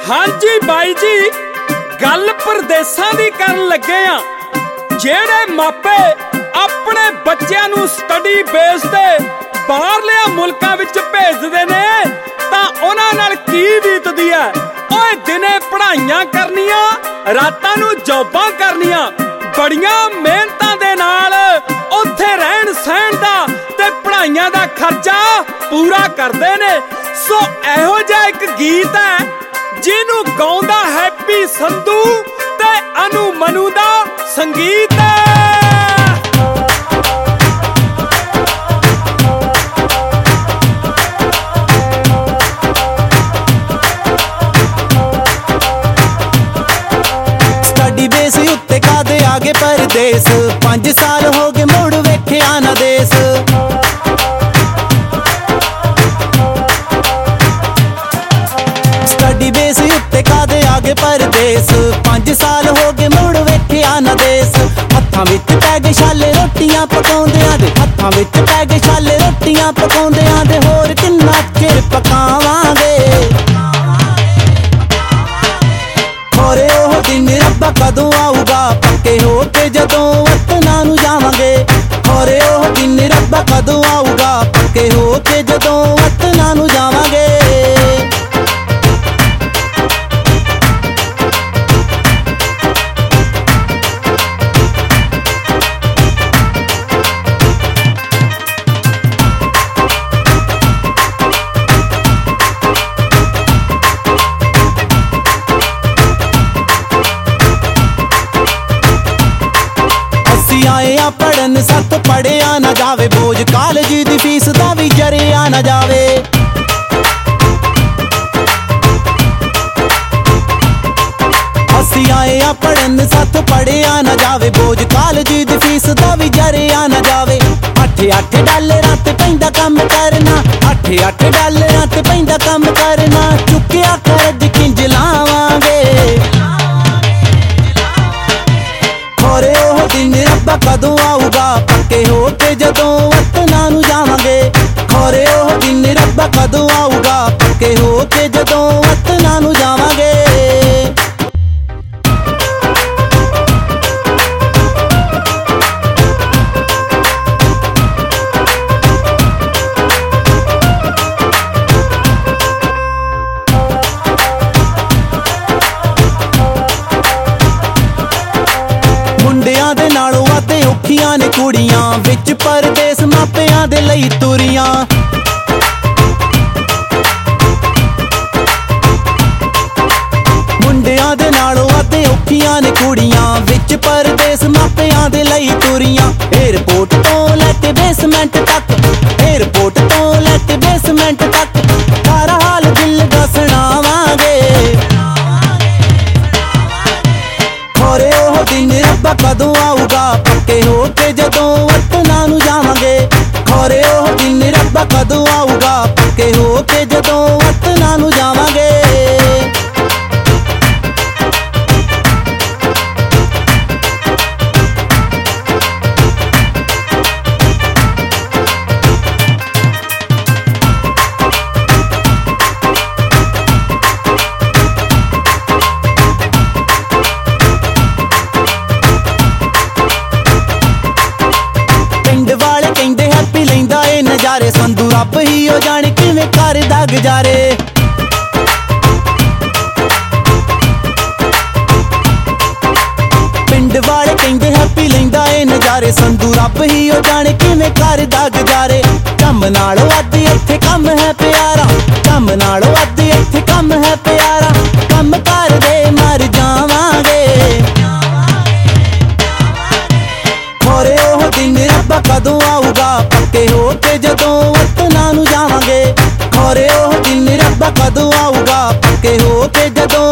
ਹਾਂਜੀ ਬਾਈ ਜੀ, ਗੱਲ ਪ੍ਰਦੇਸਾਂ ਦੀ ਕਰਨ ਲੱਗੇ ਆ। ਜਿਹੜੇ ਮਾਪੇ ਆਪਣੇ ਬੱਚਿਆਂ ਨੂੰ ਸਟੱਡੀ ਬੇਸ ਤੇ ਬਾਹਰਲੇ ਮੁਲਕਾਂ ਵਿੱਚ ਭੇਜਦੇ ਨੇ ਤਾਂ ਉਹਨਾਂ ਨਾਲ ਕੀ ਬੀਤਦੀ ਹੈ। ਓਏ ਦਿਨੇ ਪੜ੍ਹਾਈਆਂ ਕਰਨੀਆਂ, ਰਾਤਾਂ ਨੂੰ ਜੌਬਾਂ ਕਰਨੀਆਂ, ਬੜੀਆਂ ਮਿਹਨਤਾਂ ਦੇ ਨਾਲ ਉੱਥੇ ਰਹਿਣ ਸਹਿਣ ਦਾ ਤੇ ਪੜ੍ਹਾਈਆਂ ਦਾ ਖਰਚਾ ਪੂਰਾ ਕਰਦੇ ਨੇ। ਸੋ ਇਹੋ ਜਿਹਾ ਇੱਕ ਗੀਤ ਹੈ ਜਿਹਨੂੰ ਗਾਉਂਦਾ ਹੈਪੀ ਸੰਧੂ ਤੇ ਅਨੂ ਮਨੂ ਦਾ ਸੰਗੀਤ ਹੈ। ਸਟੱਡੀ ਬੇਸ ਉੱਤੇ ਕਾਦੇ ਆਗੇ ਪਰਦੇਸ, 5 ਸਾਲ ਹੋ ਗਏ ਮੁੜ ਵੇਖਿਆ ਨਾ ਦੇਸ। ਸਟੱਡੀ ਬੇਸ ਉੱਤੇ ਕਾਦੇ ਆਗੇ ਪਰਦੇਸ, 5 ਸਾਲ ਹੋ ਗਏ ਮੁੜ ਵੇਖਿਆ ਨਾ ਦੇਸ। ਹੱਥਾਂ ਵਿੱਚ ਪੈ ਗਏ ਛਾਲੇ ਰੋਟੀਆਂ ਪਕਾਉਂਦਿਆਂ ਦੇ, ਹੱਥਾਂ ਵਿੱਚ ਪੈ ਗਏ ਛਾਲੇ ਰੋਟੀਆਂ ਪਕਾਉਂਦਿਆਂ ਦੇ, ਹੋਰ ਕਿੰਨਾ ਚਿਰ ਪਕਾਵਾਂਗੇ। ਖੋਰੇ ਉਹ ਦਿਨ ਰੱਬਾ ਕਦੋਂ ਆਊਗਾ, ਪੱਕੇ ਹੋ ਕੇ ਜਦੋਂ ਵਤਨਾਂ ਨੂੰ ਜਾਵਾਂਗੇ। ਖੋਰੇ ਉਹ ਦਿਨ ਰੱਬਾ ਕਦੋਂ ਆਊਗਾ, ਪੱਕੇ ਹੋ ਕੇ ਜਦੋਂ ਵਤਨਾਂ ਨੂੰ ਜਾਵਾਂਗੇ। ਆਏ ਆ ਪੜਨ ਸੱਤ ਪੜਿਆ ਨਾ ਜਾਵੇ, ਬੋਝ ਕਾਲਜ ਦੀ ਫੀਸ ਦਾ ਵੀ ਜਰਿਆ ਨਾ ਜਾਵੇ। ਅਸੀਂ ਆਏ ਆ ਪੜਨ ਸੱਤ ਪੜਿਆ ਨਾ ਜਾਵੇ, ਬੋਝ ਕਾਲਜ ਦੀ ਫੀਸ ਦਾ ਵੀ ਜਰਿਆ ਨਾ ਜਾਵੇ। 8-8 ਡਾਲਰਾਂ ਤੇ ਪੈਂਦਾ ਕੰਮ ਕਰਨਾ, 8-8 ਡਾਲਰਾਂ ਤੇ ਪੈਂਦਾ ਕੰਮ ਕਰਨਾ, ਚੁੱਕਿਆ ਕਰਜ਼ ਕਿੰਜ ਲਾਵਾਂਗੇ। ਖੋਰੇ ਉਹ ਦਿਨ ਰੱਬਾ ਕਦੋਂ ਆਊਗਾ, ਪੱਕੇ ਹੋ ਕੇ ਜਦੋਂ ਵਤਨਾਂ ਨੂੰ ਜਾਵਾਂਗੇ। ਖੋਰੇ ਉਹ ਦਿਨ ਰੱਬਾ ਕਦੋਂ ਆਊਗਾ, ਪੱਕੇ ਹੋ ਕੇ ਜਦੋਂ ਵਤਨਾਂ ਨੂੰ ਜਾਵਾਂਗੇ। ਮੁੰਡਿਆਂ ਦੇ ਨਾਲੋਂ ਵਾਧੇ ਔਖੀਆਂ ਨੇ ਕੁੜੀਆਂ, ਵਿੱਚ ਪਰਦੇਸ ਮਾਪਿਆਂ ਦੇ ਲਈ ਤੁਰੀਆਂ। ਮੁੰਡਿਆਂ ਦੇ ਨਾਲੋਂ ਵਾਧੇ ਔਖੀਆਂ ਨੇ ਕੁੜੀਆਂ, ਵਿੱਚ ਪਰਦੇਸ ਮਾਪਿਆਂ ਦੇ ਲਈ ਤੁਰੀਆਂ। ਏਅਰਪੋਰਟ ਤੋਂ ਲੈ ਕੇ ਬੇਸਮੈਂਟ ਤੱਕ, ਏਅਰਪੋਰਟ ਤੋਂ ਲੈ ਕੇ ਬੇਸਮੈਂਟ ਤੱਕ, ਸਾਰਾ ਹਾਲ ਦਿਲ ਦਾ ਸੁਣਾਵਾਂਗੇ। ਖੋਰੇ ਉਹ ਦਿਨ ਰੱਬਾ ਕਦੋਂ ਆਊਗਾ, ਪੱਕੇ ਹੋ ਕੇ ਜਦੋਂ ਵਤਨਾਂ ਨੂੰ ਜਾਵਾਂਗੇ। ਖੋਰੇ ਉਹ ਦਿਨ ਰੱਬਾ ਕਦੋਂ ਆਊਗਾ, ਪੱਕੇ ਹੋ ਕੇ ਜਦੋਂ ਵਤਨਾਂ ਨੂੰ ਜਾਵਾਂਗੇ। ਨਜ਼ਾਰੇ ਸੰਧੂ ਰੱਬ ਹੀ ਉਹ ਜਾਣੇ ਕਿਵੇਂ ਕਰਦਾ ਗੁਜ਼ਾਰੇ। ਪਿੰਡ ਵਾਲੇ ਕਹਿੰਦੇ ਹੈਪੀ ਲੈਂਦਾ ਏ ਨਜ਼ਾਰੇ, ਸੰਧੂ ਰੱਬ ਹੀ ਉਹ ਜਾਣੇ ਕਿਵੇਂ ਕਰਦਾ ਗੁਜ਼ਾਰੇ। ਕੰਮ ਨਾਲੋਂ ਵੱਧ ਇੱਥੇ ਕੰਮ ਹੈ ਪਿਆਰਾ, ਕੰਮ ਨਾਲੋਂ ਵੱਧ ਇੱਥੇ ਕੰਮ ਹੈ ਪਿਆਰਾ, ਕੰਮ ਕਰਦੇ ਮਰ ਜਾਵਾਂਗੇ। ਖੋਰੇ ਉਹ ਦਿਨ ਰੱਬਾ ਕਦੋਂ ਆਊਗਾ, ਪੱਕੇ ਹੋ ਕੇ ਜਦੋਂ ਵਤਨਾਂ ਨੂੰ ਜਾਵਾਂਗੇ। ਖੋਰੇ ਉਹ ਦਿਨ ਰੱਬਾ ਕਦੋਂ ਆਊਗਾ, ਪੱਕੇ ਹੋ ਕੇ ਜਦੋਂ